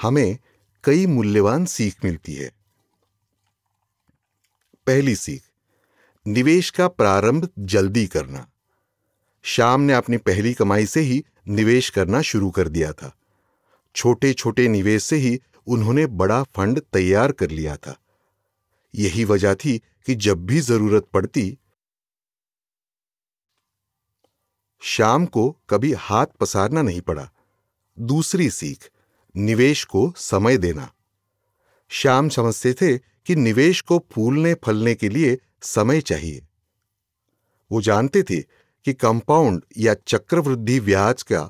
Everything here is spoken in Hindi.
हमें कई मूल्यवान सीख मिलती है। पहली सीख, निवेश का प्रारंभ जल्दी करना। श्याम ने अपनी पहली कमाई से ही निवेश करना शुरू कर दिया था। छोटे छोटे निवेश से ही उन्होंने बड़ा फंड तैयार कर लिया था। यही वजह थी कि जब भी जरूरत पड़ती, श्याम को कभी हाथ पसारना नहीं पड़ा। दूसरी सीख, निवेश को समय देना। श्याम समझते थे कि निवेश को फूलने फलने के लिए समय चाहिए। वो जानते थे कि कंपाउंड या चक्रवृद्धि ब्याज का